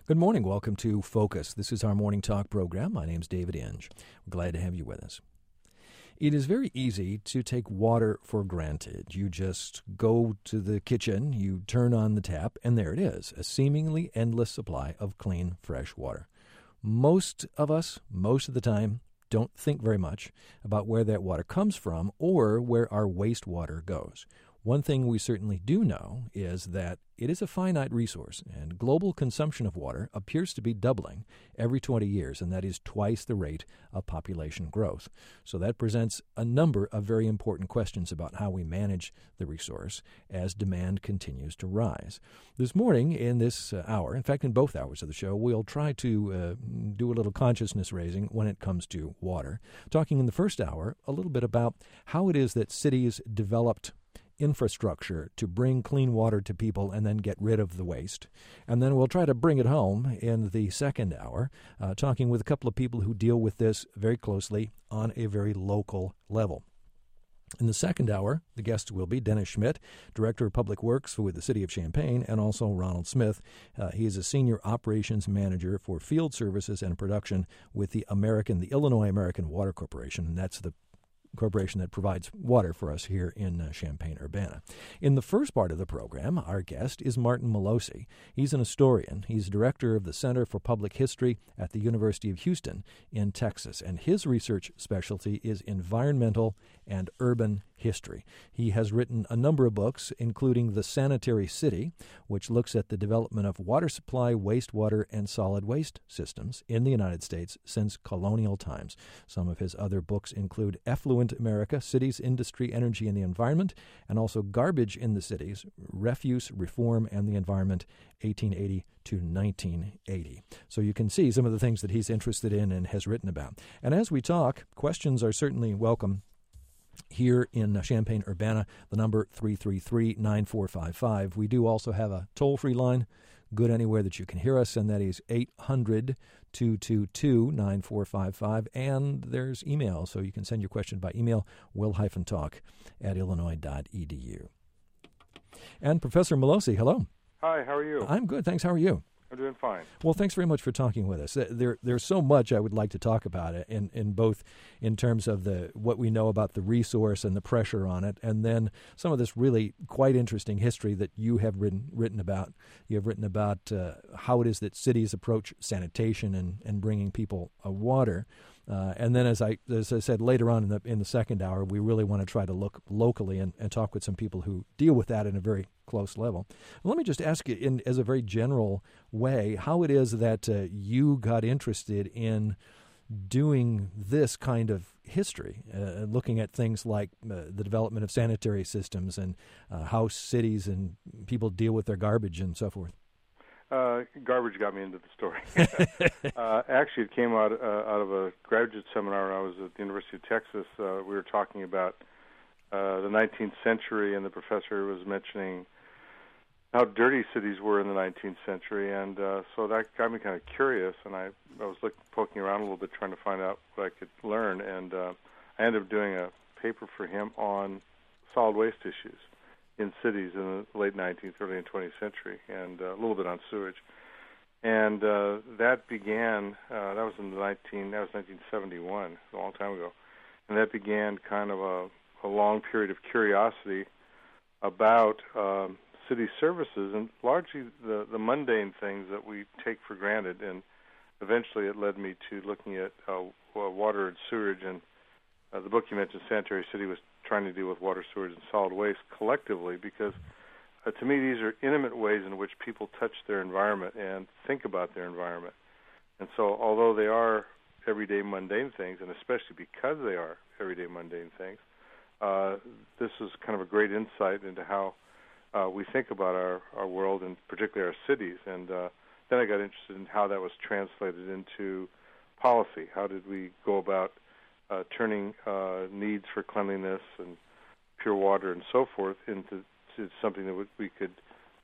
Good morning. Welcome to Focus. This is our morning talk program. My name's David Inge. We're glad to have you with us. It is very easy to take water for granted. You just go to the kitchen, you turn on the tap, and there it is, a seemingly endless supply of clean, fresh water. Most of us, most of the time, don't think very much about where that water comes from or where our wastewater goes. One thing we certainly do know is that it is a finite resource, and global consumption of water appears to be doubling every 20 years, and that is twice the rate of population growth. So that presents a number of very important questions about how we manage the resource as demand continues to rise. This morning, in this hour, in fact, in both hours of the show, we'll try to do a little consciousness raising when it comes to water, talking in the first hour a little bit about how it is that cities developed infrastructure to bring clean water to people and then get rid of the waste. And then we'll try to bring it home in the second hour, talking with a couple of people who deal with this very closely on a very local level. In the second hour, the guest will be Dennis Schmidt, Director of Public Works with the City of Champaign, and also Ronald Smith. He is a Senior Operations Manager for Field Services and Production with the Illinois American Water Corporation, and that's the corporation that provides water for us here in Champaign-Urbana. In the first part of the program, our guest is Martin Molosi. He's an historian. He's director of the Center for Public History at the University of Houston in Texas, and his research specialty is environmental and urban history. He has written a number of books, including The Sanitary City, which looks at the development of water supply, wastewater, and solid waste systems in the United States since colonial times. Some of his other books include Effluent America, Cities, Industry, Energy, and the Environment, and also Garbage in the Cities, Refuse, Reform, and the Environment, 1880 to 1980. So you can see some of the things that he's interested in and has written about. And as we talk, questions are certainly welcome. Here in Champaign-Urbana, the number 333-9455. We do also have a toll-free line, good anywhere that you can hear us, and that is 800-222-9455. And there's email, so you can send your question by email, will-talk@illinois.edu. And Professor Molosi, hello. Hi, how are you? I'm good, thanks. How are you? I'm doing fine. Well, thanks very much for talking with us. There's so much I would like to talk about it, in both in terms of what we know about the resource and the pressure on it, and then some of this really quite interesting history that you have written about. You have written about how it is that cities approach sanitation and bringing people water. And then, as I said later on in the second hour, we really want to try to look locally and talk with some people who deal with that in a very close level. Let me just ask you, as a very general way, how it is that you got interested in doing this kind of history, looking at things like the development of sanitary systems and how cities and people deal with their garbage and so forth. Garbage got me into the story. Actually, it came out of a graduate seminar when I was at the University of Texas. We were talking about the 19th century, and the professor was mentioning how dirty cities were in the 19th century, and so that got me kind of curious, and I was poking around a little bit trying to find out what I could learn, and I ended up doing a paper for him on solid waste issues in cities in the late 19th, early and 20th century, and a little bit on sewage. And that began, that was 1971, a long time ago, and that began kind of a long period of curiosity about city services, and largely the mundane things that we take for granted. And eventually it led me to looking at water and sewage, and the book you mentioned, Sanitary City, was trying to deal with water, sewage, and solid waste collectively, because to me these are intimate ways in which people touch their environment and think about their environment. And so although they are everyday mundane things, and especially because they are everyday mundane things, this is kind of a great insight into how we think about our world, and particularly our cities. And then I got interested in how that was translated into policy. How did we go about turning needs for cleanliness and pure water and so forth into something that we could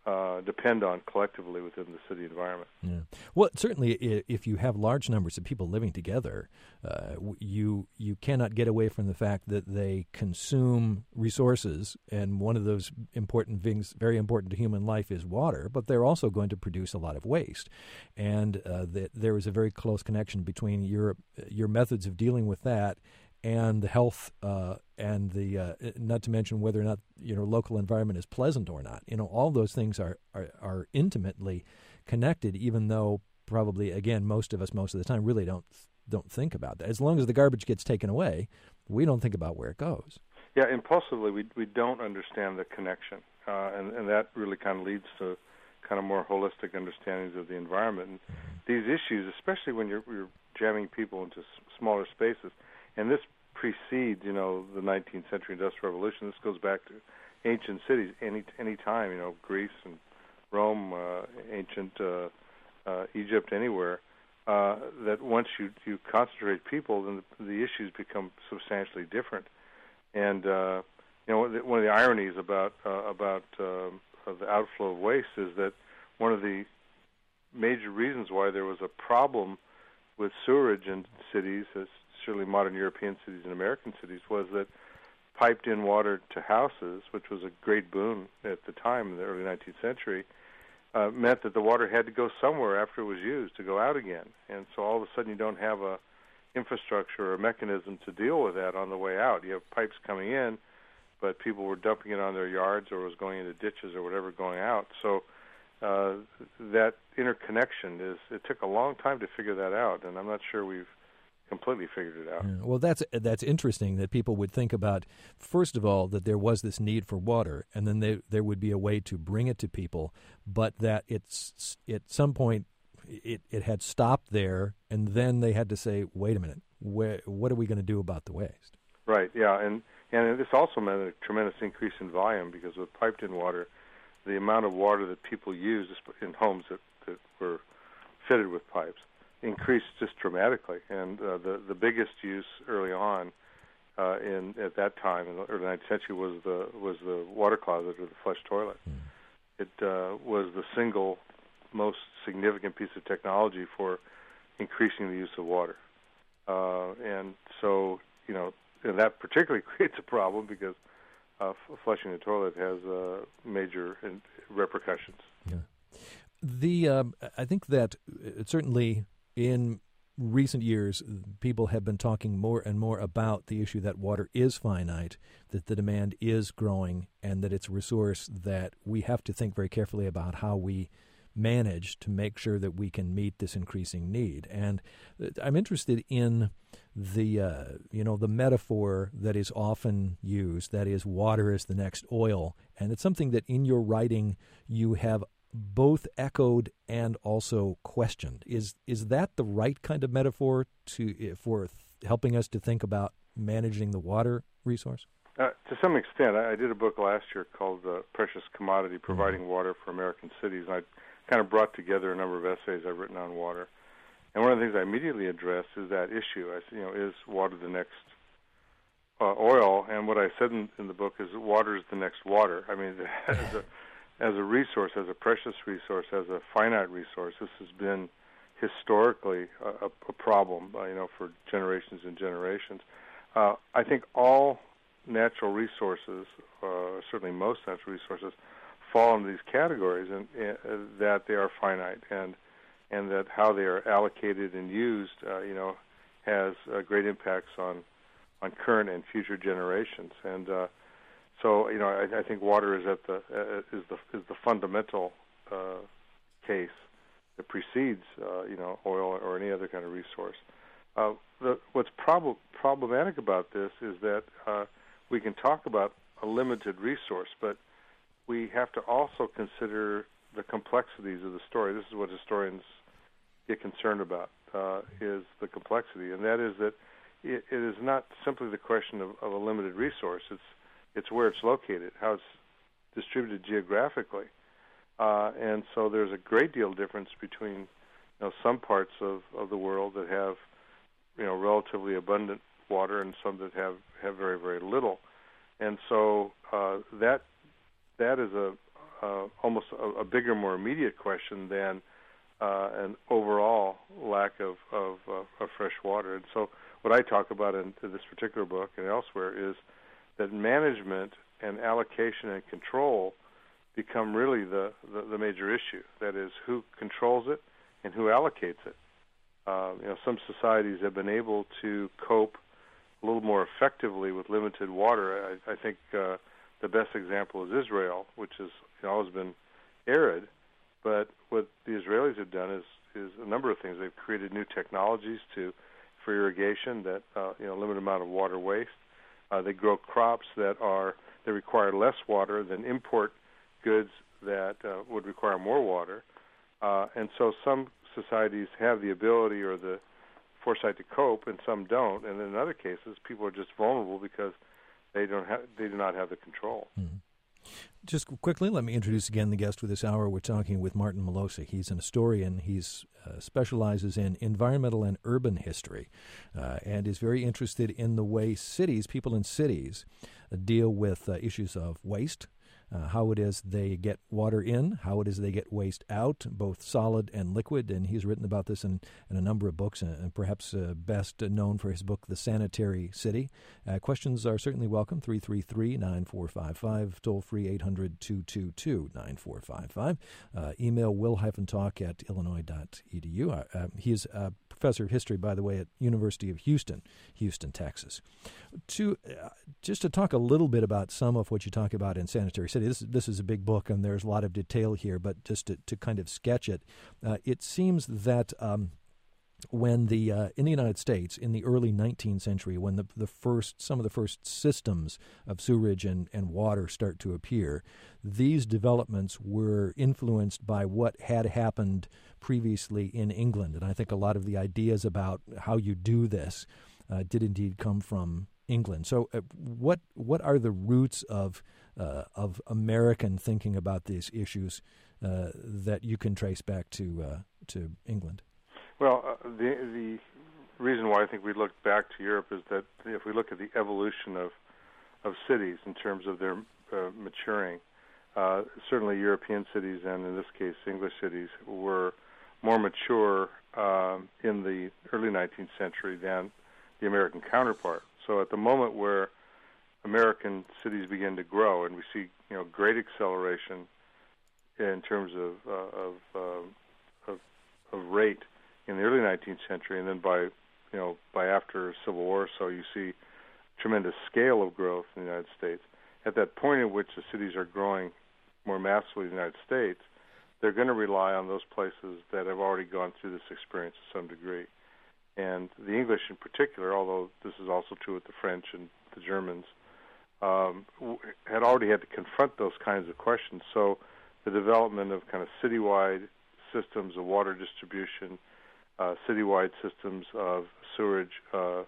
depend on collectively within the city environment. Yeah. Well, certainly, if you have large numbers of people living together, you cannot get away from the fact that they consume resources, and one of those important things, very important to human life, is water. But they're also going to produce a lot of waste, and there is a very close connection between your methods of dealing with that and the health, and the not to mention whether or not local environment is pleasant or not. All those things are intimately connected. Even though probably, again, most of us most of the time really don't think about that. As long as the garbage gets taken away, we don't think about where it goes. Yeah, impulsively we don't understand the connection, and that really kind of leads to kind of more holistic understandings of the environment. And these issues, especially when you're jamming people into smaller spaces, and this precedes, the 19th century Industrial Revolution. This goes back to ancient cities, any time, Greece and Rome, ancient Egypt, anywhere. That once you concentrate people, then the issues become substantially different. And one of the ironies about the outflow of waste is that one of the major reasons why there was a problem with sewerage in cities, certainly modern European cities and American cities, was that piped-in water to houses, which was a great boon at the time in the early 19th century, meant that the water had to go somewhere after it was used to go out again. And so all of a sudden you don't have a infrastructure or a mechanism to deal with that on the way out. You have pipes coming in, but people were dumping it on their yards or it was going into ditches or whatever going out. So that interconnection it took a long time to figure that out, and I'm not sure we've completely figured it out. Yeah. Well, that's interesting that people would think about, first of all, that there was this need for water, and then there would be a way to bring it to people, but that at some point it had stopped there, and then they had to say, wait a minute, what are we going to do about the waste? Right, yeah, and this also meant a tremendous increase in volume, because with piped-in water, the amount of water that people use in homes that were fitted with pipes increased just dramatically, and the biggest use early on at that time in the early 19th century was the water closet or the flush toilet. It was the single most significant piece of technology for increasing the use of water, and so and that particularly creates a problem because flushing the toilet has major repercussions. Yeah. I think that certainly in recent years, people have been talking more and more about the issue that water is finite, that the demand is growing, and that it's a resource that we have to think very carefully about how we manage to make sure that we can meet this increasing need. And I'm interested in the metaphor that is often used, that is, water is the next oil, and it's something that in your writing you have both echoed and also questioned. Is that the right kind of metaphor for helping us to think about managing the water resource? To some extent. I did a book last year called Precious Commodity, Providing Water for American Cities, and I kind of brought together a number of essays I've written on water. And one of the things I immediately addressed is that issue. I said, is water the next oil? And what I said in the book is that water is the next water. I mean, as a resource, as a precious resource, as a finite resource, this has been historically a problem, for generations and generations. I think all natural resources, certainly most natural resources, fall into these categories, and that they are finite, and that how they are allocated and used, has great impacts on current and future generations. And so, I think water is is the fundamental case that precedes, oil or any other kind of resource. What's problematic about this is that we can talk about a limited resource, but we have to also consider the complexities of the story. This is what historians get concerned about, is the complexity, and that is that it is not simply the question of a limited resource. It's where it's located, how it's distributed geographically, and so there's a great deal of difference between some parts of the world that have relatively abundant water and some that have very, very little, and so that is a almost a bigger, more immediate question than an overall lack of fresh water. And so what I talk about in this particular book and elsewhere is that management and allocation and control become really the major issue. That is, who controls it and who allocates it. Some societies have been able to cope a little more effectively with limited water. I think the best example is Israel, which has always been arid. But what the Israelis have done is a number of things. They've created new technologies for irrigation that limited amount of water waste. They grow crops that require less water than import goods that would require more water. And so some societies have the ability or the foresight to cope, and some don't. And in other cases, people are just vulnerable because they do not have the control. Mm-hmm. Just quickly, let me introduce again the guest for this hour. We're talking with Martin Malosi. He's an historian. He specializes in environmental and urban history and is very interested in the way people in cities deal with issues of waste, how it is they get water in, how it is they get waste out, both solid and liquid. And he's written about this in a number of books, and perhaps best known for his book, The Sanitary City. Questions are certainly welcome, 333-9455, toll-free 800-222-9455. Email will-talk@illinois.edu. He is a professor of history, by the way, at University of Houston, Texas. Just to talk a little bit about some of what you talk about in Sanitary City, this is a big book and there's a lot of detail here, but just to kind of sketch it, it seems that when in the United States in the early 19th century, when some of the first systems of sewerage and water start to appear, these developments were influenced by what had happened previously in England. And I think a lot of the ideas about how you do this did indeed come from England. So what are the roots of American thinking about these issues that you can trace back to England? Well, the reason why I think we look back to Europe is that if we look at the evolution of cities in terms of their maturing, certainly European cities, and in this case English cities, were more mature in the early 19th century than the American counterpart. So at the moment where American cities begin to grow, and we see great acceleration in terms of rate in the early 19th century, and then by after Civil War, so you see tremendous scale of growth in the United States. At that point in which the cities are growing more massively in the United States, they're going to rely on those places that have already gone through this experience to some degree. And the English in particular, although this is also true with the French and the Germans, had already had to confront those kinds of questions. So the development of kind of citywide systems of water distribution, citywide systems of sewerage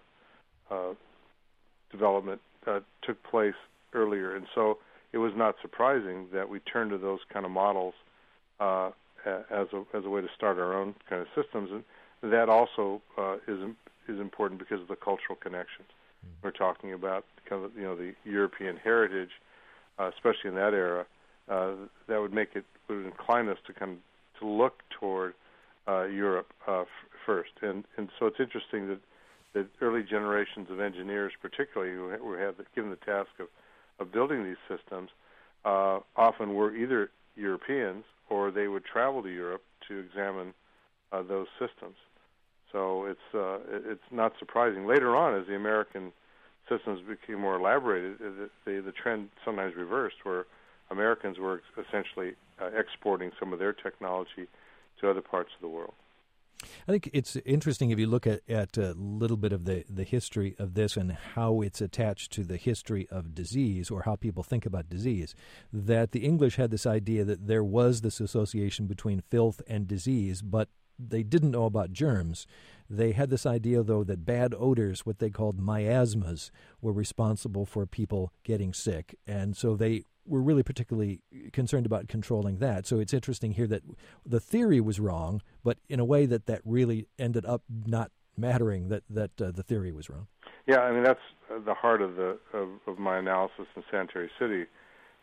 development took place earlier. And so it was not surprising that we turned to those kind of models as a way to start our own kind of systems. And that also is important because of the cultural connections. Mm-hmm. We're talking about kind of the European heritage, especially in that era. That would incline us to to look toward Europe first. And so it's interesting that early generations of engineers, particularly who had given the task of building these systems, often were either Europeans or they would travel to Europe to examine those systems. So it's not surprising. Later on, as the American systems became more elaborated, the trend sometimes reversed, where Americans were essentially exporting some of their technology to other parts of the world. I think it's interesting if you look at a little bit of the history of this and how it's attached to the history of disease, or how people think about disease, that the English had this idea that there was this association between filth and disease, but they didn't know about germs. They had this idea, though, that bad odors, what they called miasmas, were responsible for people getting sick. And so they were really particularly concerned about controlling that. So it's interesting here that the theory was wrong, but in a way that really ended up not mattering, that the theory was wrong. Yeah, I mean, that's the heart of my analysis in Sanitary City,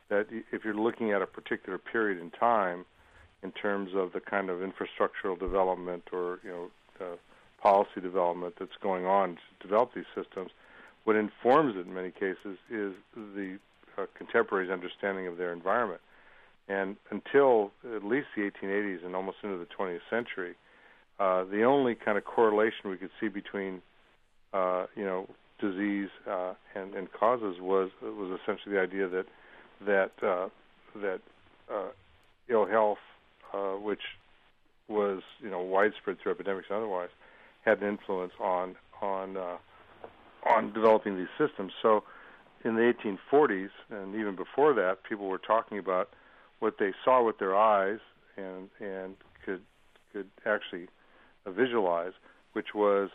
that if you're looking at a particular period in time, in terms of the kind of infrastructural development or policy development that's going on to develop these systems, what informs it in many cases is the contemporaries' understanding of their environment. And until at least the 1880s and almost into the 20th century, the only kind of correlation we could see between disease and causes was essentially the idea that ill health, which was widespread through epidemics and otherwise, had an influence on developing these systems. So in the 1840s and even before that, people were talking about what they saw with their eyes and could actually visualize, which was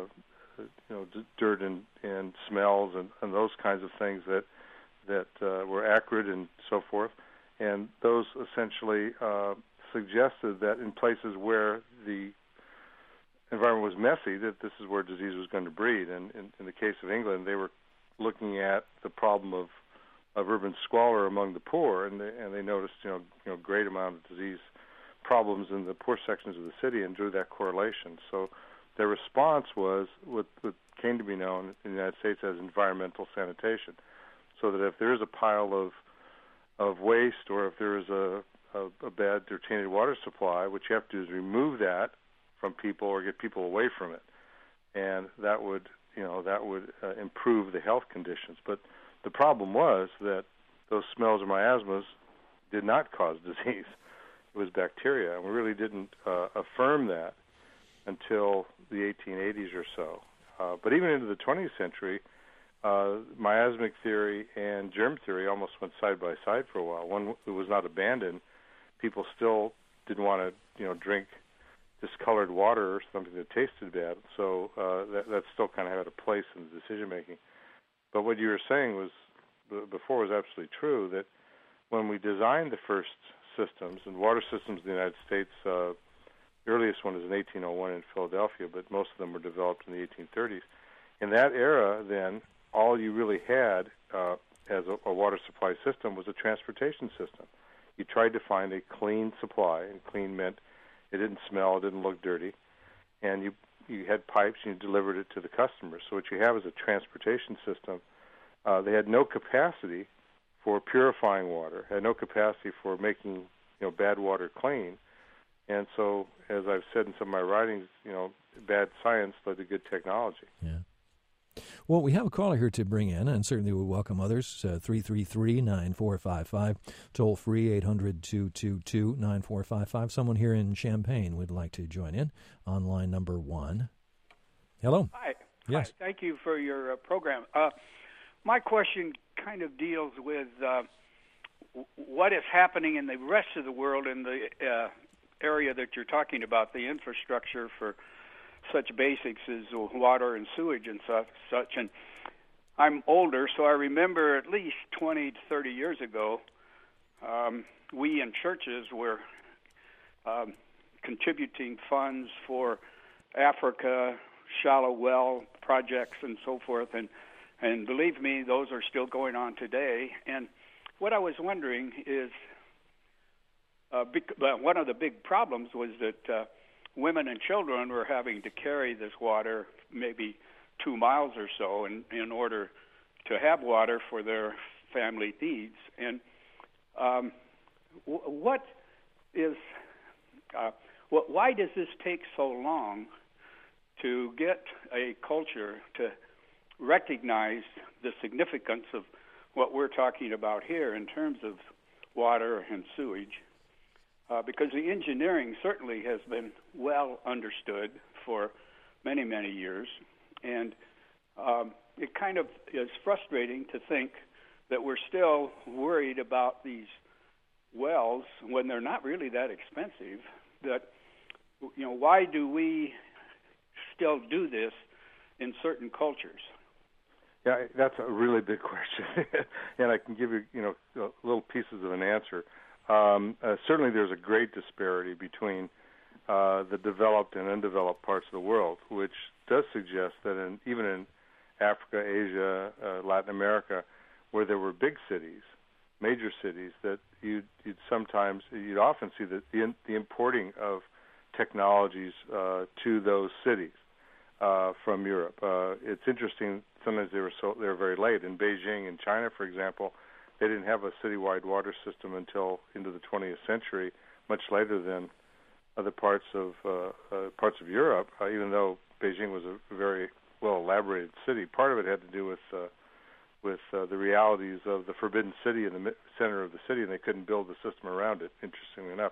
dirt and smells and those kinds of things that were acrid and so forth. And those essentially suggested that in places where the environment was messy, that this is where disease was going to breed. And in the case of England, they were looking at the problem of urban squalor among the poor, and they noticed great amount of disease problems in the poor sections of the city and drew that correlation. So their response was what came to be known in the United States as environmental sanitation. So that if there is a pile of waste, or if there is a bad or tainted water supply, what you have to do is remove that from people or get people away from it, and that would improve the health conditions. But the problem was that those smells or miasmas did not cause disease. It was bacteria, and we really didn't affirm that until the 1880s or so. But even into the 20th century, miasmic theory and germ theory almost went side by side for a while. One, it was not abandoned. People still didn't want to, drink discolored water or something that tasted bad. So that still kind of had a place in the decision making. But what you were saying before was absolutely true, that when we designed the first systems, and water systems in the United States, the earliest one is in 1801 in Philadelphia, but most of them were developed in the 1830s. In that era, then, all you really had as a water supply system was a transportation system. You tried to find a clean supply, and clean meant it didn't smell, it didn't look dirty, and you had pipes and you delivered it to the customers. So what you have is a transportation system. They had no capacity for purifying water, had no capacity for making bad water clean. And so, as I've said in some of my writings, bad science led to good technology. Yeah. Well, we have a caller here to bring in, and certainly we welcome others. 333-9455, toll free 800-222-9455. Someone here in Champaign would like to join in on line number 1. Hello. Hi. Yes. Hi. Thank you for your program. My question kind of deals with what is happening in the rest of the world in the area that you're talking about, the infrastructure for such basics as water and sewage and such. And I'm older, so I remember at least 20 to 30 years ago, we in churches were contributing funds for Africa, shallow well projects and so forth. And believe me, those are still going on today. And what I was wondering is, one of the big problems was that women and children were having to carry this water maybe 2 miles or so in order to have water for their family needs. And why does this take so long to get a culture to recognize the significance of what we're talking about here in terms of water and sewage? Because the engineering certainly has been well understood for many, many years. And it kind of is frustrating to think that we're still worried about these wells when they're not really that expensive. That, why do we still do this in certain cultures? Yeah, that's a really big question, and I can give you, little pieces of an answer. Certainly, there's a great disparity between the developed and undeveloped parts of the world, which does suggest that even in Africa, Asia, Latin America, where there were big cities, major cities, that you'd often see that the importing of technologies to those cities from Europe. It's interesting. Sometimes they were very late. In Beijing, in China, for example, they didn't have a citywide water system until into the 20th century, much later than other parts of Europe. Even though Beijing was a very well elaborated city, part of it had to do with the realities of the Forbidden City in the center of the city, and they couldn't build the system around it. Interestingly enough,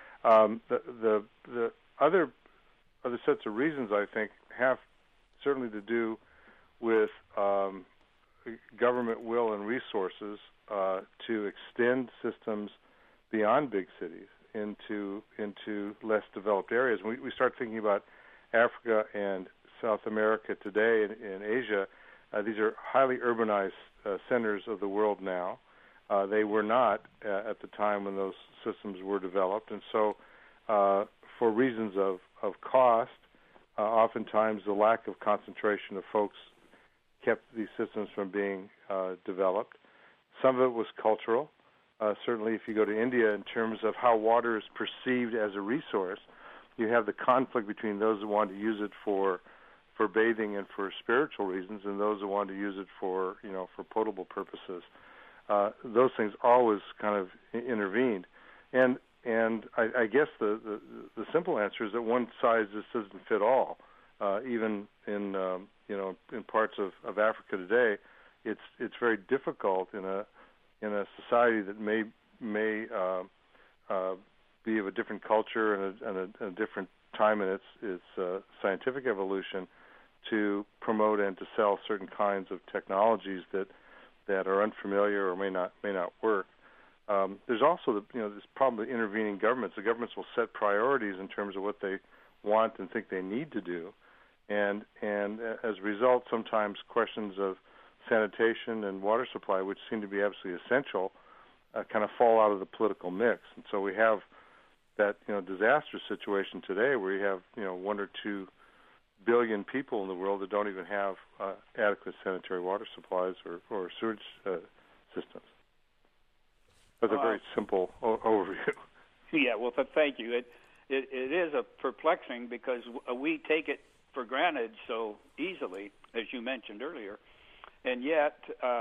the other sets of reasons, I think, have certainly to do with government will and resources to extend systems beyond big cities into less developed areas. We start thinking about Africa and South America today, in Asia. These are highly urbanized centers of the world now. They were not at the time when those systems were developed, and so for reasons of cost, oftentimes the lack of concentration of folks kept these systems from being developed. Some of it was cultural. Certainly, if you go to India, in terms of how water is perceived as a resource, you have the conflict between those who want to use it for bathing and for spiritual reasons, and those who want to use it for potable purposes. Those things always kind of intervened, and I guess the simple answer is that one size just doesn't fit all. Even in parts of Africa today, it's very difficult in a society that may be of a different culture and a different time in its scientific evolution to promote and to sell certain kinds of technologies that are unfamiliar or may not work. There's also this problem of intervening governments. The governments will set priorities in terms of what they want and think they need to do, and as a result, sometimes questions of sanitation and water supply, which seem to be absolutely essential, kind of fall out of the political mix. And so we have that disastrous situation today where you have 1 or 2 billion people in the world that don't even have adequate sanitary water supplies or sewage systems. That's a very simple overview. Yeah, well, thank you. It is perplexing because we take it for granted so easily, as you mentioned earlier, and yet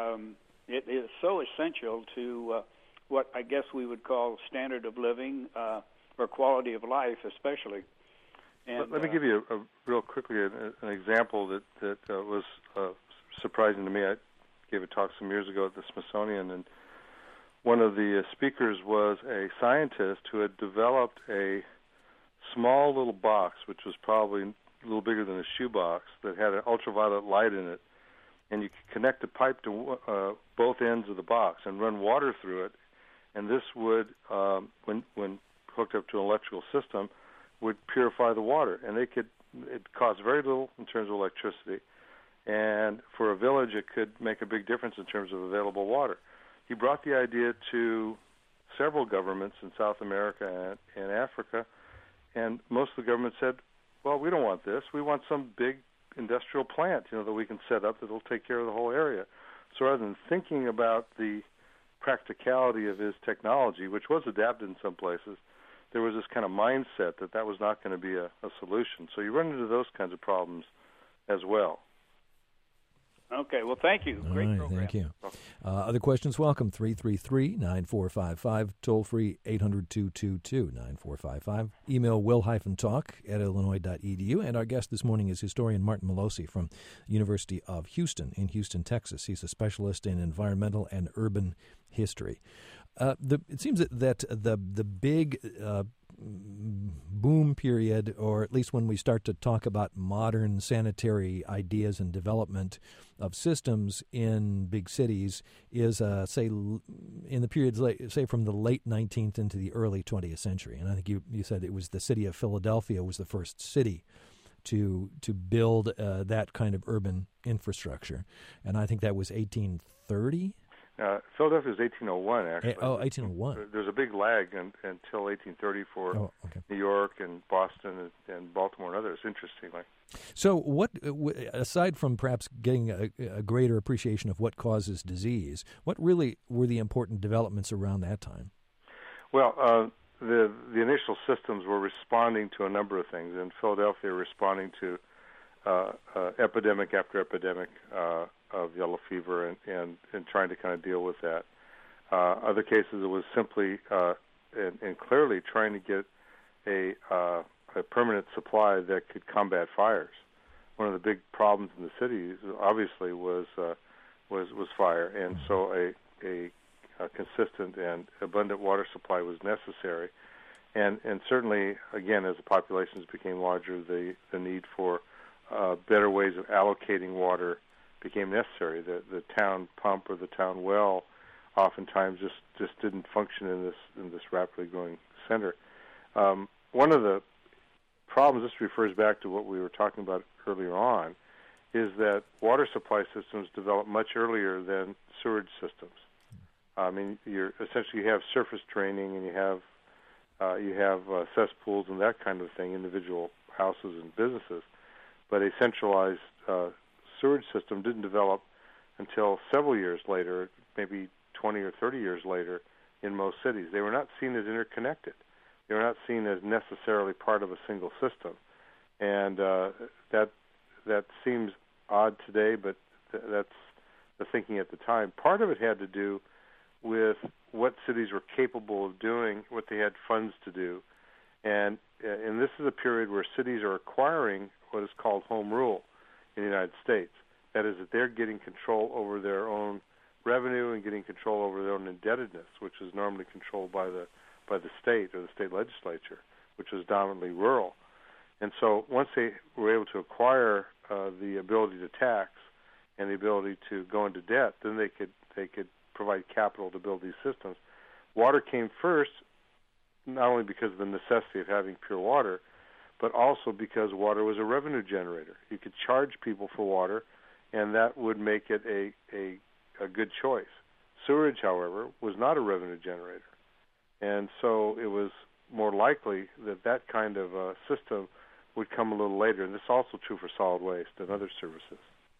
it is so essential to what I guess we would call standard of living or quality of life, especially. And, let me give you real quickly an example that was surprising to me. I gave a talk some years ago at the Smithsonian, and one of the speakers was a scientist who had developed a small little box, which was probably a little bigger than a shoebox, that had an ultraviolet light in it, and you could connect a pipe to both ends of the box and run water through it, and this would, when hooked up to an electrical system, would purify the water. And it cost very little in terms of electricity, and for a village it could make a big difference in terms of available water. He brought the idea to several governments in South America and Africa, and most of the governments said, well, we don't want this. We want some big industrial plant, that we can set up that will take care of the whole area. So rather than thinking about the practicality of his technology, which was adapted in some places, there was this kind of mindset that was not going to be a solution. So you run into those kinds of problems as well. Okay, well, thank you. Great program. Thank you. Other questions, welcome. 333-9455, toll-free 800-222-9455. Email will-talk@illinois.edu. And our guest this morning is historian Martin Molosi from University of Houston in Houston, Texas. He's a specialist in environmental and urban history. It seems that the big boom period, or at least when we start to talk about modern sanitary ideas and development of systems in big cities, is say in the periods say from the late 19th into the early 20th century. And I think you said it was the city of Philadelphia was the first city to build that kind of urban infrastructure, and I think that was 1830. Philadelphia is 1801, actually. 1801. There's a big lag until 1830 for New York and Boston and Baltimore and others, interestingly. So what, aside from perhaps getting a greater appreciation of what causes disease, what really were the important developments around that time? Well, the initial systems were responding to a number of things. In Philadelphia, responding to epidemic after epidemic of yellow fever and trying to kind of deal with that. Other cases, it was simply and clearly trying to get a permanent supply that could combat fires. One of the big problems in the cities, obviously, was fire, and so a consistent and abundant water supply was necessary. And certainly, again, as the populations became larger, the need for better ways of allocating water became necessary. The town pump or the town well oftentimes just didn't function in this rapidly growing center. One of the problems, this refers back to what we were talking about earlier on, is that water supply systems developed much earlier than sewerage systems. I mean, you have surface draining, and you have cesspools and that kind of thing, individual houses and businesses. But a centralized sewage system didn't develop until several years later, maybe 20 or 30 years later, in most cities. They were not seen as interconnected. They were not seen as necessarily part of a single system. And that seems odd today, but that's the thinking at the time. Part of it had to do with what cities were capable of doing, what they had funds to do. And this is a period where cities are acquiring what is called home rule in the United States. That is, that they're getting control over their own revenue and getting control over their own indebtedness, which is normally controlled by the state or the state legislature, which was dominantly rural. And so once they were able to acquire the ability to tax and the ability to go into debt, then they could provide capital to build these systems. Water came first, not only because of the necessity of having pure water, but also because water was a revenue generator. You could charge people for water, and that would make it a good choice. Sewerage, however, was not a revenue generator. And so it was more likely that kind of system would come a little later. And this is also true for solid waste and other services.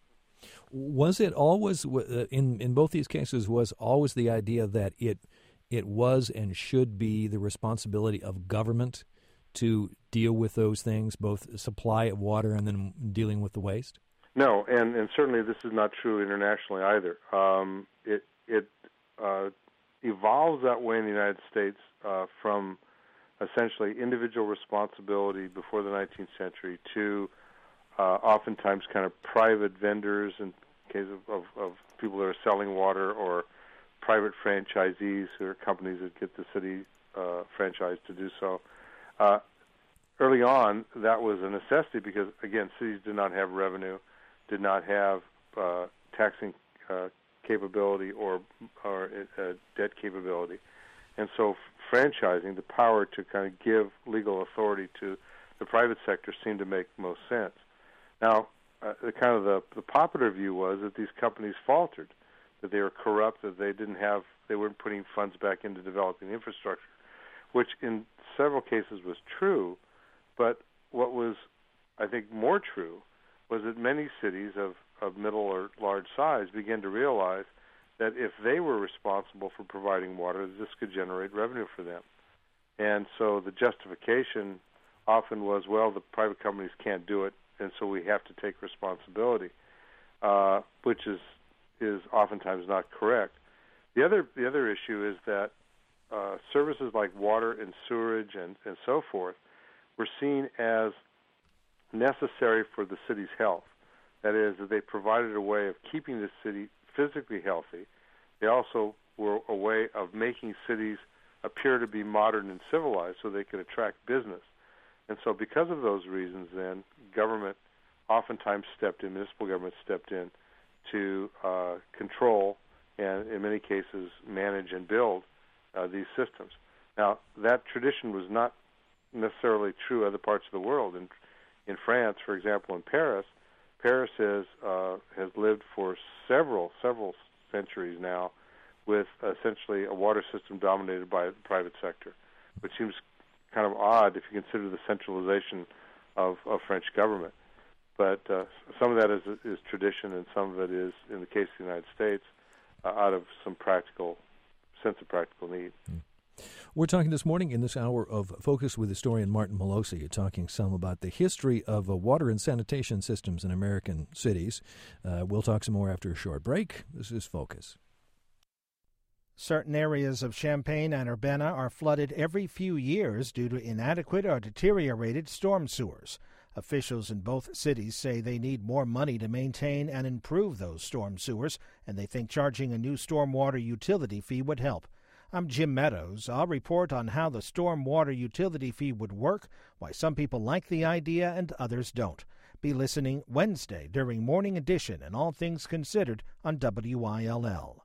Was it always, in both these cases, was always the idea that it was and should be the responsibility of government to deal with those things, both supply of water and then dealing with the waste? No, and certainly this is not true internationally either. It evolves that way in the United States from essentially individual responsibility before the 19th century to oftentimes kind of private vendors in case of people that are selling water, or private franchisees who are companies that get the city franchise to do so. Early on, that was a necessity because, again, cities did not have revenue, did not have taxing capability or debt capability. And so franchising, the power to kind of give legal authority to the private sector, seemed to make most sense. Now, the popular view was that these companies faltered, that they were corrupt, that they weren't putting funds back into developing infrastructure, which in several cases was true. But what was, I think, more true was that many cities of middle or large size began to realize that if they were responsible for providing water, this could generate revenue for them. And so the justification often was, well, the private companies can't do it, and so we have to take responsibility, which is oftentimes not correct. The other issue is that services like water and sewerage and so forth were seen as necessary for the city's health. That is, that they provided a way of keeping the city physically healthy. They also were a way of making cities appear to be modern and civilized so they could attract business. And so because of those reasons, then, government oftentimes stepped in, municipal government stepped in to control and, in many cases, manage and build these systems. Now, that tradition was not necessarily true in other parts of the world. In France, for example, in Paris has lived for several centuries now with essentially a water system dominated by the private sector, which seems kind of odd if you consider the centralization of French government. But some of that is tradition, and some of it is, in the case of the United States, out of some sense of practical need. We're talking this morning in this hour of Focus with historian Martin Molosi, talking some about the history of water and sanitation systems in American cities. We'll talk some more after a short break. This is Focus. Certain areas of Champaign and Urbana are flooded every few years due to inadequate or deteriorated storm sewers. Officials in both cities say they need more money to maintain and improve those storm sewers, and they think charging a new stormwater utility fee would help. I'm Jim Meadows. I'll report on how the stormwater utility fee would work, why some people like the idea and others don't. Be listening Wednesday during Morning Edition and All Things Considered on WILL.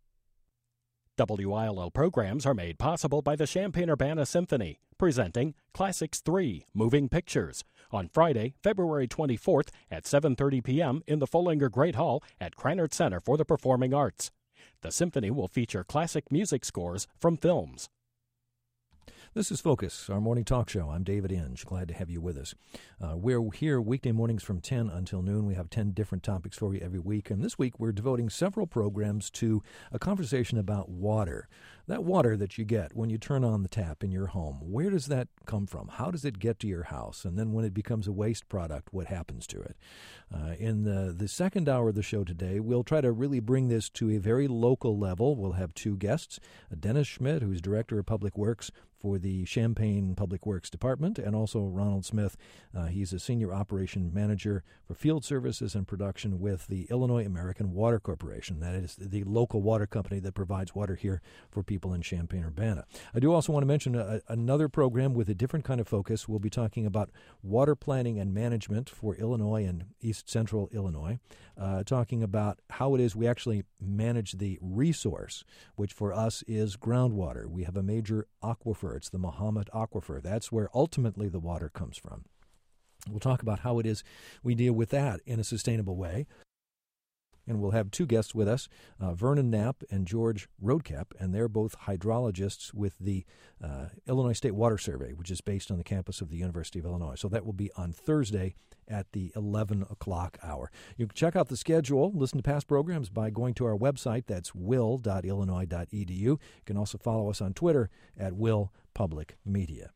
WILL programs are made possible by the Champaign-Urbana Symphony, presenting Classics 3 Moving Pictures on Friday, February 24th at 7:30 p.m. in the Fullinger Great Hall at Krannert Center for the Performing Arts. The symphony will feature classic music scores from films. This is Focus, our morning talk show. I'm David Inge. Glad to have you with us. We're here weekday mornings from 10 until noon. We have 10 different topics for you every week. And this week we're devoting several programs to a conversation about water. That water that you get when you turn on the tap in your home, where does that come from? How does it get to your house? And then when it becomes a waste product, what happens to it? In the second hour of the show today, we'll try to really bring this to a very local level. We'll have two guests, Dennis Schmidt, who's Director of Public Works for the Champaign Public Works Department, and also Ronald Smith. He's a Senior Operation Manager for Field Services and Production with the Illinois American Water Corporation. That is the local water company that provides water here for people in Champaign-Urbana. I do also want to mention another program with a different kind of focus. We'll be talking about water planning and management for Illinois and East Central Illinois, talking about how it is we actually manage the resource, which for us is groundwater. We have a major aquifer. It's the Mahomet Aquifer. That's where ultimately the water comes from. We'll talk about how it is we deal with that in a sustainable way. And we'll have two guests with us, Vernon Knapp and George Roadcap, and they're both hydrologists with the Illinois State Water Survey, which is based on the campus of the University of Illinois. So that will be on Thursday at the 11 o'clock hour. You can check out the schedule, listen to past programs by going to our website. That's will.illinois.edu. You can also follow us on Twitter at Will Public Media.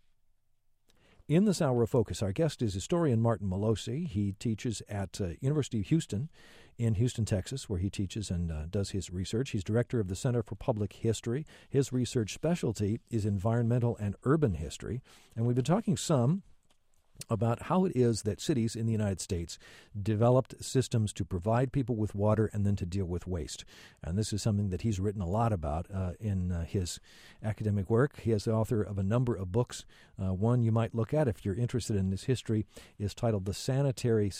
In this hour of Focus, our guest is historian Martin Molosi. He teaches at University of Houston in Houston, Texas, where he teaches and does his research. He's director of the Center for Public History. His research specialty is environmental and urban history. And we've been talking some about how it is that cities in the United States developed systems to provide people with water and then to deal with waste. And this is something that he's written a lot about in his academic work. He is the author of a number of books. One you might look at if you're interested in this history is titled The Sanitary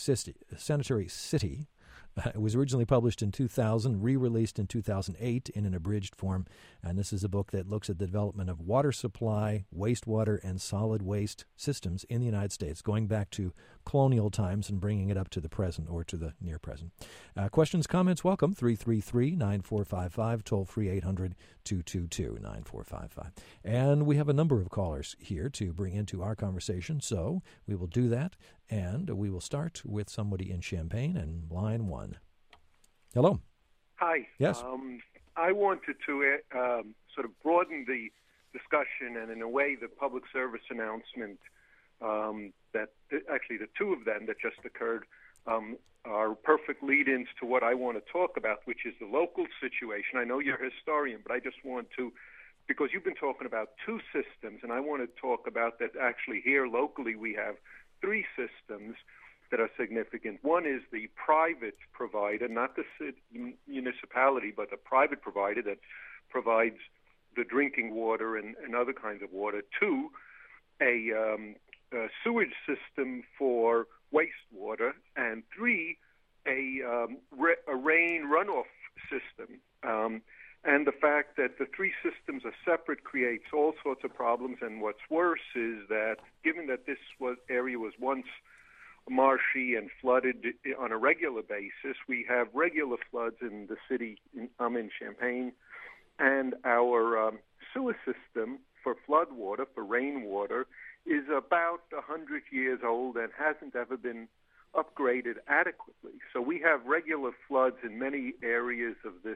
City. It was originally published in 2000, re-released in 2008 in an abridged form, and this is a book that looks at the development of water supply, wastewater, and solid waste systems in the United States, going back to colonial times and bringing it up to the present or to the near present. Questions, comments, welcome, 333-9455, toll-free 800-222-9455. And we have a number of callers here to bring into our conversation, so we will do that. And we will start with somebody in Champaign and line one. Hello. Hi. Yes. I wanted to sort of broaden the discussion, and in a way the public service announcement that actually the two of them that just occurred are perfect lead-ins to what I want to talk about, which is the local situation. I know you're a historian, but I just want to, because you've been talking about two systems, and I want to talk about that actually here locally we have three systems that are significant. One is the private provider, not the municipality, but the private provider that provides the drinking water and other kinds of water. Two, a sewage system for wastewater. And three, a rain runoff system. And the fact that the three systems are separate creates all sorts of problems. And what's worse is that given that this area was once marshy and flooded on a regular basis, we have regular floods in the city. I'm in Champaign, And our sewer system for floodwater, for rainwater, is about 100 years old and hasn't ever been upgraded adequately. So we have regular floods in many areas of this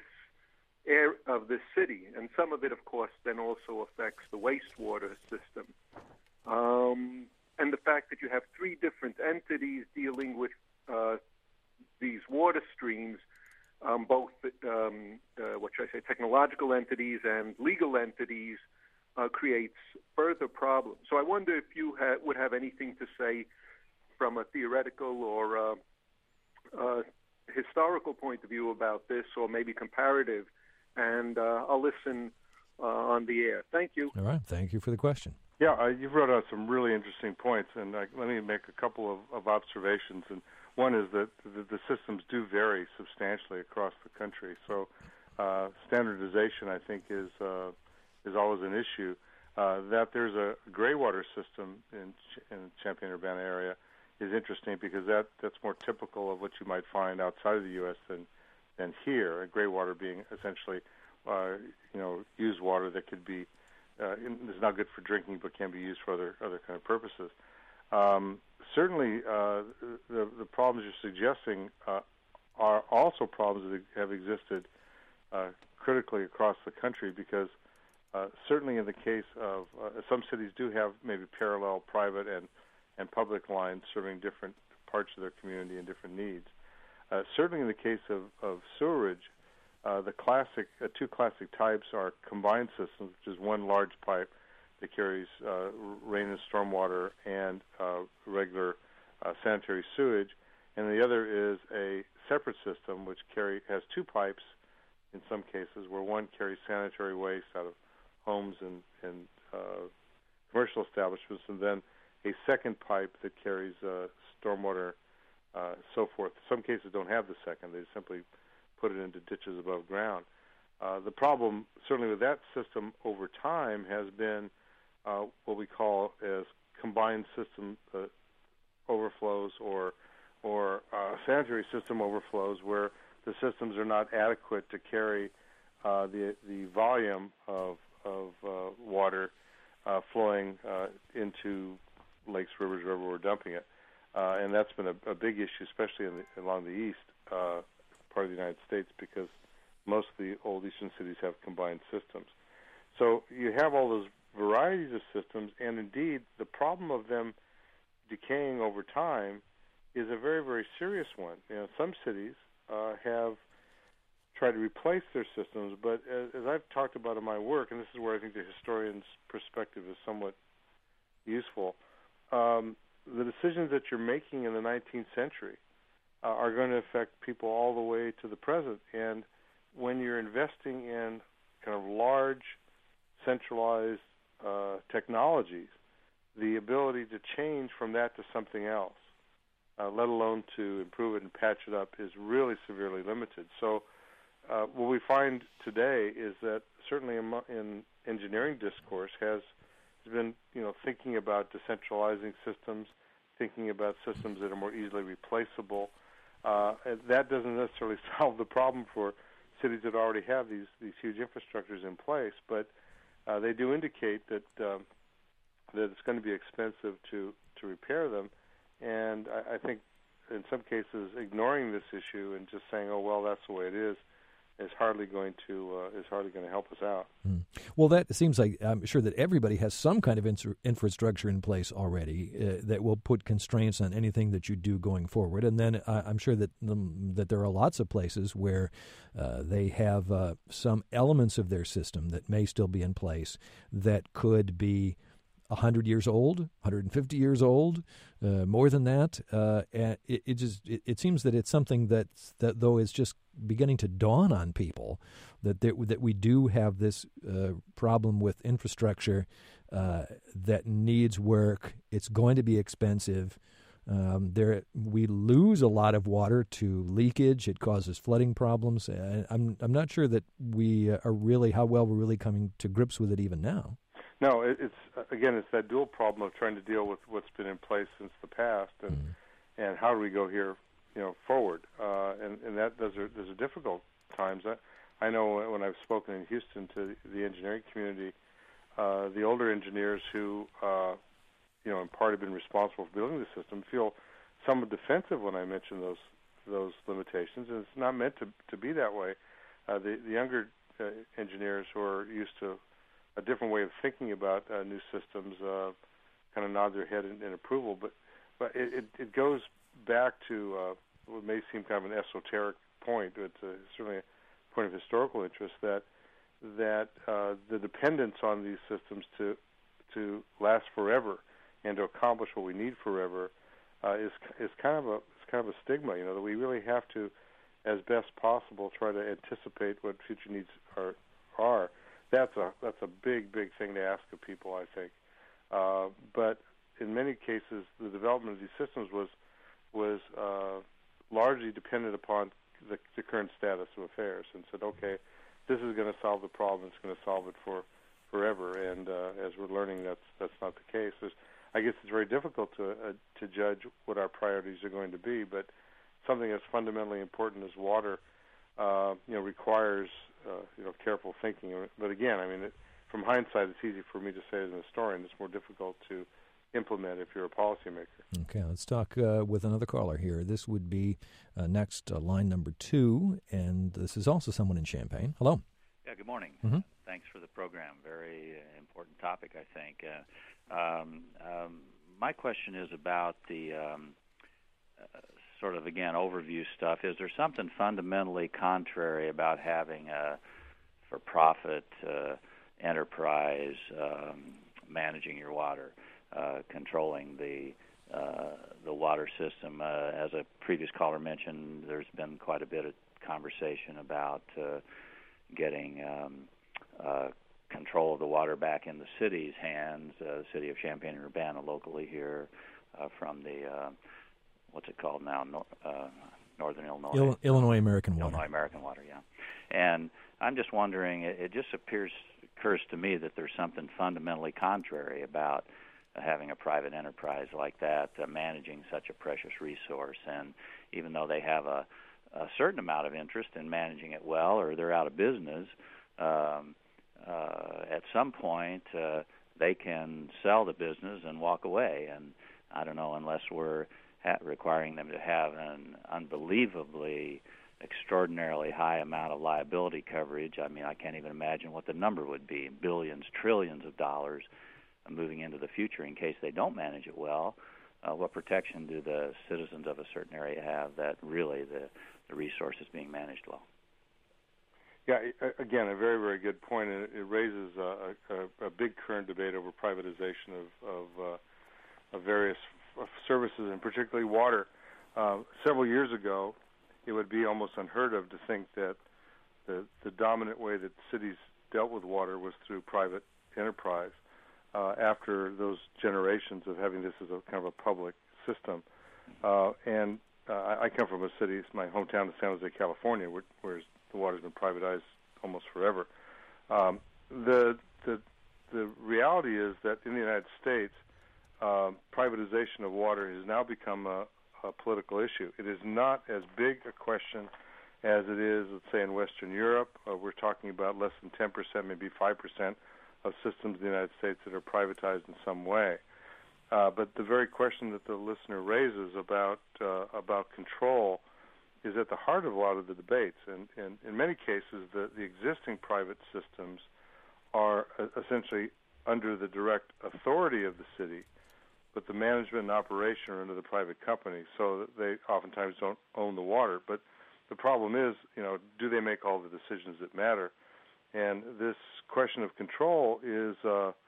city, and some of it, of course, then also affects the wastewater system. And the fact that you have three different entities dealing with these water streams, both what should I say, technological entities and legal entities, creates further problems. So I wonder if you would have anything to say from a theoretical or historical point of view about this, or maybe comparative, and I'll listen on the air. Thank you. All right. Thank you for the question. Yeah, you've wrote out some really interesting points, and let me make a couple of observations. And one is that the systems do vary substantially across the country. So standardization, I think, is always an issue. That there's a gray water system in the Champaign-Urbana area is interesting because that's more typical of what you might find outside of the U.S. than here. Gray water being essentially used water that could be is not good for drinking, but can be used for other kind of purposes. Certainly, the problems you're suggesting are also problems that have existed critically across the country, because certainly in the case of some cities do have maybe parallel private and public lines serving different parts of their community and different needs. Certainly in the case of sewerage, the two classic types are combined systems, which is one large pipe that carries rain and stormwater and regular sanitary sewage, and the other is a separate system which has two pipes in some cases, where one carries sanitary waste out of homes and commercial establishments, and then a second pipe that carries stormwater, so forth. Some cases don't have the second; they simply put it into ditches above ground. The problem, certainly with that system over time, has been what we call as combined system overflows or sanitary system overflows, where the systems are not adequate to carry the volume of water flowing into lakes, rivers, wherever we're dumping it. And that's been a big issue, especially along the east part of the United States, because most of the old eastern cities have combined systems. So you have all those varieties of systems, and indeed the problem of them decaying over time is a very, very serious one. Some cities have tried to replace their systems, but as I've talked about in my work, and this is where I think the historian's perspective is somewhat useful, the decisions that you're making in the 19th century are going to affect people all the way to the present. And when you're investing in kind of large, centralized technologies, the ability to change from that to something else, let alone to improve it and patch it up, is really severely limited. So what we find today is that certainly in engineering discourse has been, thinking about decentralizing systems, thinking about systems that are more easily replaceable. That doesn't necessarily solve the problem for cities that already have these huge infrastructures in place, but they do indicate that it's going to be expensive to repair them. And I think in some cases ignoring this issue and just saying, "Oh well, that's the way it is hardly going to help us out." Well, that seems like I'm sure that everybody has some kind of infrastructure in place already that will put constraints on anything that you do going forward. And then I'm sure that there are lots of places where they have some elements of their system that may still be in place that could be 100 years old, 150 years old, more than that. And it seems that it's something that though is just beginning to dawn on people that we do have this problem with infrastructure that needs work. It's going to be expensive. We lose a lot of water to leakage. It causes flooding problems. I'm not sure that we are really how well we're really coming to grips with it even now. No, it's that dual problem of trying to deal with what's been in place since the past, and how do we go here, forward, and that those are difficult times. I know when I've spoken in Houston to the engineering community, the older engineers who, in part have been responsible for building the system feel somewhat defensive when I mention those limitations, and it's not meant to be that way. The younger engineers who are used to a different way of thinking about new systems kind of nod their head in approval, but it goes back to what may seem kind of an esoteric point. It's certainly a point of historical interest that the dependence on these systems to last forever and to accomplish what we need forever is kind of a stigma. That we really have to, as best possible, try to anticipate what future needs are. That's a big thing to ask of people, I think. But in many cases, the development of these systems was largely dependent upon the current status of affairs, and said, okay, this is going to solve the problem. It's going to solve it for forever. And as we're learning, that's not the case. I guess it's very difficult to judge what our priorities are going to be. But something as fundamentally important as water, requires careful thinking. But again, from hindsight, it's easy for me to say as an historian. It's more difficult to implement if you're a policymaker. Okay, let's talk with another caller here. This would be next line number 2, and this is also someone in Champaign. Hello. Yeah, good morning. Mm-hmm. Thanks for the program. Very important topic, I think. My question is about the sort of, again, overview stuff. Is there something fundamentally contrary about having a for-profit enterprise managing your water, controlling the water system? As a previous caller mentioned, there's been quite a bit of conversation about getting control of the water back in the city's hands, the city of Champaign-Urbana locally here, from the, what's it called now, Northern Illinois? Illinois American Water. Illinois American Water, yeah. And I'm just wondering, it just occurs to me that there's something fundamentally contrary about having a private enterprise like that managing such a precious resource. And even though they have a certain amount of interest in managing it well, or they're out of business, at some point they can sell the business and walk away. And I don't know, unless we're requiring them to have an unbelievably extraordinarily high amount of liability coverage. I can't even imagine what the number would be, billions, trillions of dollars moving into the future in case they don't manage it well. What protection do the citizens of a certain area have that really the resource is being managed well? Yeah, again, a very, very good point, and it raises a big current debate over privatization of various services, and particularly water. Several years ago, it would be almost unheard of to think that the dominant way that cities dealt with water was through private enterprise. After those generations of having this as a kind of a public system, and I come from a city, it's my hometown of San Jose, California, where the water's been privatized almost forever. The reality is that in the United States, privatization of water has now become a political issue. It is not as big a question as it is, let's say, in Western Europe. We're talking about less than 10%, maybe 5% of systems in the United States that are privatized in some way. But the very question that the listener raises about control is at the heart of a lot of the debates. And in many cases, the existing private systems are essentially under the direct authority of the city, but the management and operation are under the private company, so that they oftentimes don't own the water. But the problem is, do they make all the decisions that matter? And this question of control is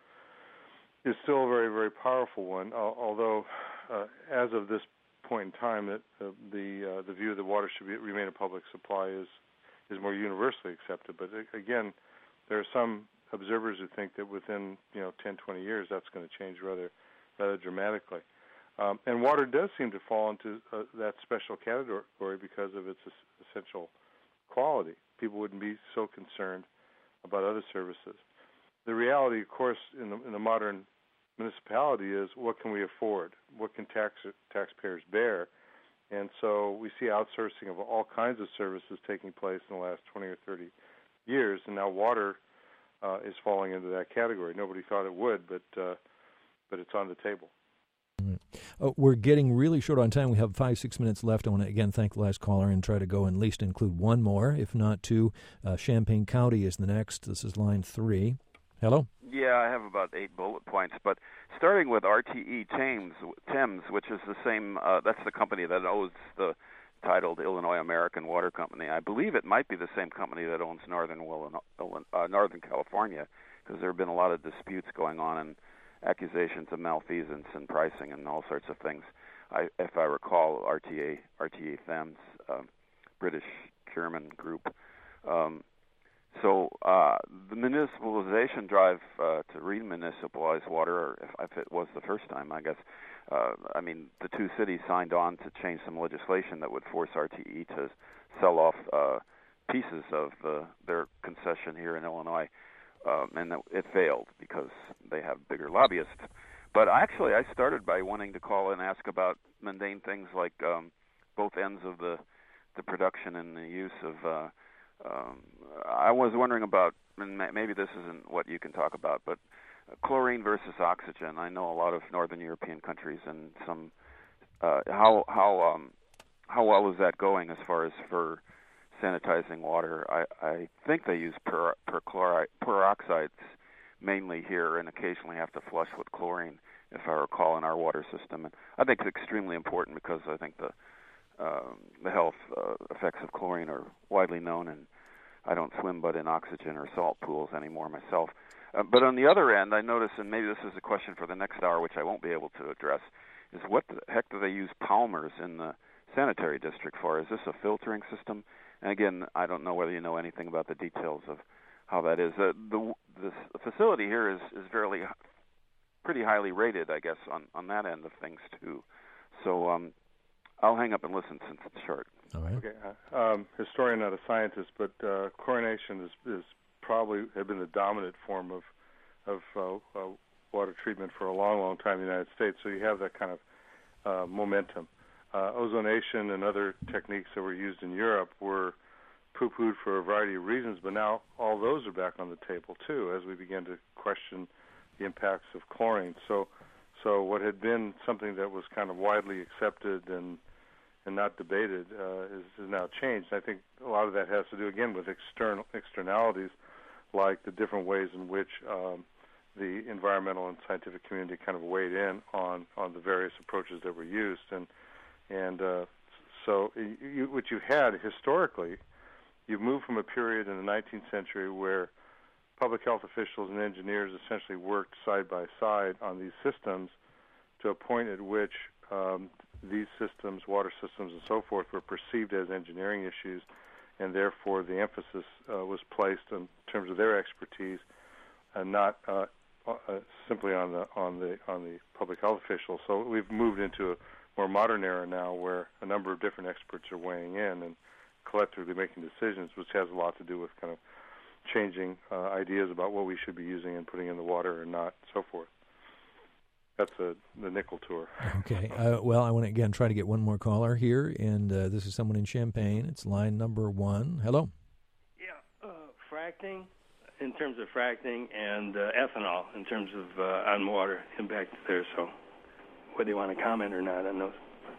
still a very, very powerful one. Although, as of this point in time, that the view that water should remain a public supply is more universally accepted. But again, there are some observers who think that within 10, 20 years that's going to change rather dramatically. And water does seem to fall into that special category because of its essential quality. People wouldn't be so concerned about other services. The reality, of course, in the modern municipality is what can we afford? What can taxpayers bear? And so we see outsourcing of all kinds of services taking place in the last 20 or 30 years, and now water is falling into that category. Nobody thought it would, but it's on the table. We're getting really short on time. We have 5-6 minutes left. I want to again thank the last caller and try to go and at least include one more, if not two. Champaign County is the next. This is line 3. Hello? Yeah, I have about 8 bullet points, but starting with RTE Thames, which is the same, that's the company that owns the titled Illinois American Water Company. I believe it might be the same company that owns Northern California, because there have been a lot of disputes going on and accusations of malfeasance and pricing and all sorts of things. If I recall, RTE Thames, British German group. So the municipalization drive to remunicipalize water, or if it was the first time, I guess, the two cities signed on to change some legislation that would force RTE to sell off pieces of their concession here in Illinois, and it failed because they have bigger lobbyists. But actually, I started by wanting to call and ask about mundane things like both ends of the production and the use of I was wondering about, and maybe this isn't what you can talk about, but chlorine versus oxygen. I know a lot of Northern European countries and some. How well is that going as far as for sanitizing water? I think they use peroxides mainly here, and occasionally have to flush with chlorine, if I recall, in our water system. And I think it's extremely important because I think the health effects of chlorine are widely known, and I don't swim but in oxygen or salt pools anymore myself. But on the other end, I notice, and maybe this is a question for the next hour, which I won't be able to address, is what the heck do they use Palmer's in the sanitary district for? Is this a filtering system? And again, I don't know whether you know anything about the details of how that is. This facility here is pretty highly rated, I guess, on that end of things too. So I'll hang up and listen since it's short. All right. Okay. Historian, not a scientist, but chlorination is probably have been the dominant form of water treatment for a long, long time in the United States. So you have that kind of momentum. Ozonation and other techniques that were used in Europe were poo-pooed for a variety of reasons, but now all those are back on the table too, as we begin to question the impacts of chlorine. So what had been something that was kind of widely accepted and not debated is now changed. I think a lot of that has to do, again, with externalities, like the different ways in which the environmental and scientific community kind of weighed in on the various approaches that were used. So what you had historically, you've moved from a period in the 19th century where public health officials and engineers essentially worked side by side on these systems to a point at which these systems, water systems and so forth, were perceived as engineering issues, and therefore the emphasis was placed in terms of their expertise and not simply on the public health officials. So we've moved into a more modern era now where a number of different experts are weighing in and collectively making decisions, which has a lot to do with kind of changing ideas about what we should be using and putting in the water or not, so forth. That's the nickel tour. Okay. Well, I want to, again, try to get one more caller here, and this is someone in Champaign. It's line number 1. Hello? Yeah, fracking, in terms of fracking, and ethanol, in terms of on water impact there. So whether you want to comment or not on those.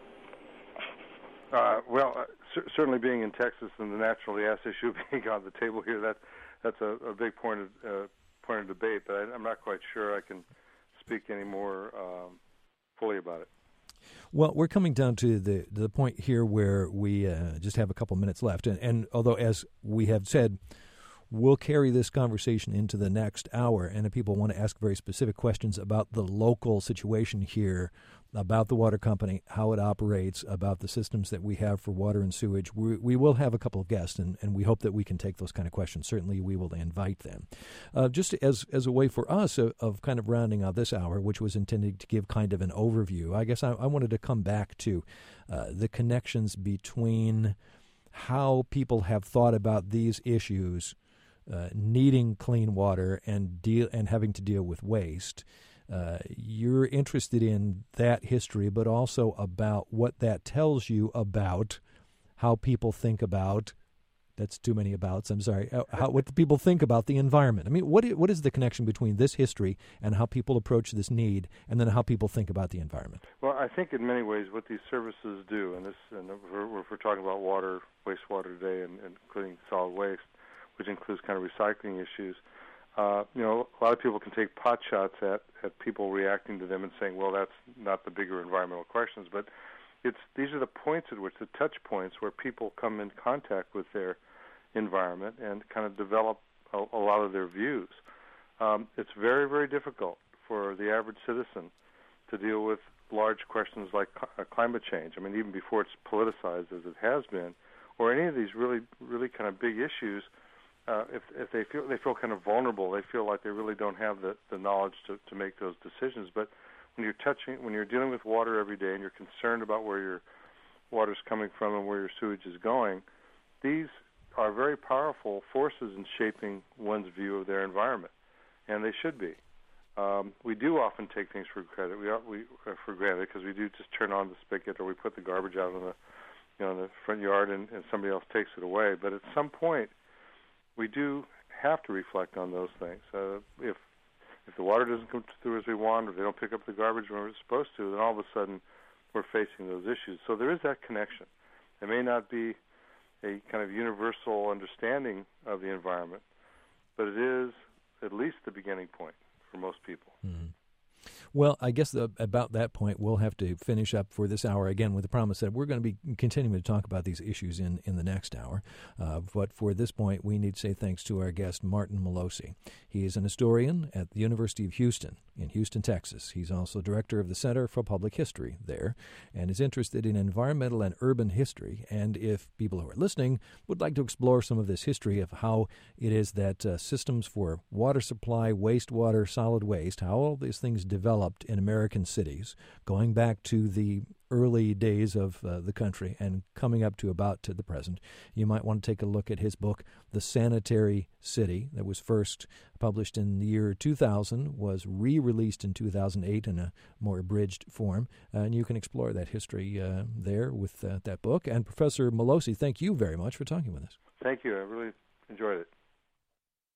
Certainly being in Texas and the natural gas issue being on the table here, that's a big point of debate, but I'm not quite sure I can speak any more fully about it. Well, we're coming down to the point here where we just have a couple minutes left, and although, as we have said, we'll carry this conversation into the next hour, and if people want to ask very specific questions about the local situation here, about the water company, how it operates, about the systems that we have for water and sewage, we will have a couple of guests, and we hope that we can take those kind of questions. Certainly we will invite them. Just as a way for us of kind of rounding out this hour, which was intended to give kind of an overview, I guess I wanted to come back to the connections between how people have thought about these issues, needing clean water and having to deal with waste. You're interested in that history, but also about what that tells you about how people think about That's too many abouts. I'm sorry. What do people think about the environment? I mean, what is the connection between this history and how people approach this need, and then how people think about the environment? Well, I think in many ways what these services do, and we're talking about water, wastewater today, and including solid waste, which includes kind of recycling issues. A lot of people can take pot shots at people reacting to them and saying, well, that's not the bigger environmental questions, but these are the points at which, the touch points where people come in contact with their environment and kind of develop a lot of their views. It's very, very difficult for the average citizen to deal with large questions like climate change. I mean, even before it's politicized as it has been, or any of these really, really kind of big issues. If they feel kind of vulnerable, they feel like they really don't have the knowledge to make those decisions. But when you're dealing with water every day and you're concerned about where your water's coming from and where your sewage is going, these are very powerful forces in shaping one's view of their environment, and they should be. We do often take things for granted. We for granted because we do just turn on the spigot or we put the garbage out on the front yard and somebody else takes it away. But at some point, we do have to reflect on those things. If the water doesn't come through as we want, or they don't pick up the garbage when we're supposed to, then all of a sudden we're facing those issues. So there is that connection. There may not be a kind of universal understanding of the environment, but it is at least the beginning point for most people. Mm-hmm. Well, I guess about that point, we'll have to finish up for this hour again with the promise that we're going to be continuing to talk about these issues in the next hour. But for this point, we need to say thanks to our guest, Martin Malossi. He is an historian at the University of Houston in Houston, Texas. He's also director of the Center for Public History there and is interested in environmental and urban history. And if people who are listening would like to explore some of this history of how it is that systems for water supply, wastewater, solid waste, how all these things developed in American cities, going back to the early days of the country and coming up to about to the present, you might want to take a look at his book, The Sanitary City, that was first published in the year 2000, was re-released in 2008 in a more abridged form, and you can explore that history there with that book. And Professor Malossi, thank you very much for talking with us. Thank you. I really enjoyed it.